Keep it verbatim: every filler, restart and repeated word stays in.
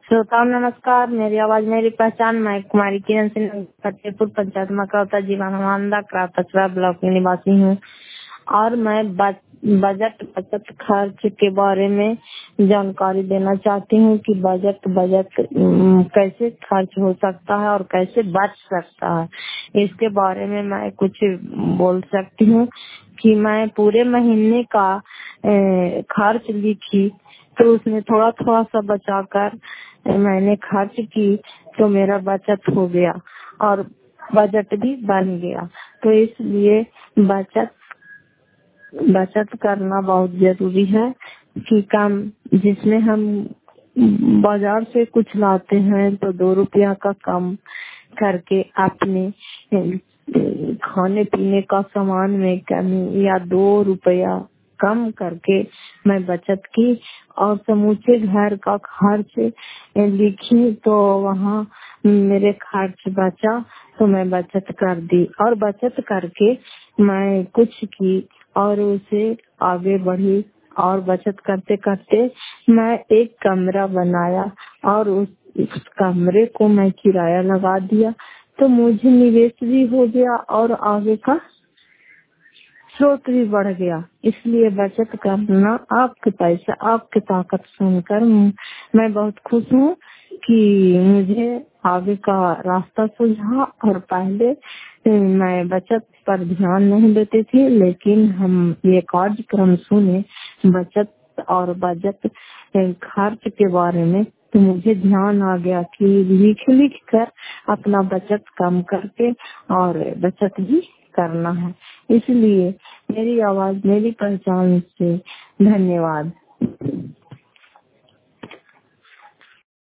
श्रोताओं नमस्कार। मेरी आवाज मेरी पहचान। मैं कुमारी किरण सिंह फतेहपुर पंचायत मकरौता जिला नवादा कचरा ब्लॉक में निवासी हूँ और मैं बजट बचत खर्च के बारे में जानकारी देना चाहती हूँ कि बजट बजट अम, कैसे खर्च हो सकता है और कैसे बच सकता है। इसके बारे में मैं कुछ बोल सकती हूँ कि मैं पूरे महीने का ए, खर्च लिखी तो उसमें थोड़ा थोड़ा सा बचाकर मैंने खर्च की तो मेरा बचत हो गया और बजट भी बन गया। तो इसलिए बचत बचत करना बहुत जरूरी है कि कम जिसमें हम बाजार से कुछ लाते हैं तो दो रुपया का कम करके अपने खाने पीने का सामान में कमी या दो रुपया कम करके मैं बचत की और समूचे घर का खर्च लिखी तो वहाँ मेरे खर्च बचा तो मैं बचत कर दी और बचत करके मैं कुछ की और उसे आगे बढ़ी और बचत करते करते मैं एक कमरा बनाया और उस, उस कमरे को मैं किराया लगा दिया तो मुझे निवेश भी हो गया और आगे का स्रोत भी बढ़ गया। इसलिए बचत करना आपके पैसा आपकी ताकत सुनकर मैं बहुत खुश हूँ कि मुझे आगे का रास्ता सुझा। और पहले मैं बचत पर ध्यान नहीं देती थी लेकिन हम ये कार्यक्रम सुने बचत और बजट खर्च के बारे में तो मुझे ध्यान आ गया कि लिख लिख कर अपना बचत कम करके और बचत भी करना है। इसलिए मेरी आवाज मेरी पहचान से धन्यवाद।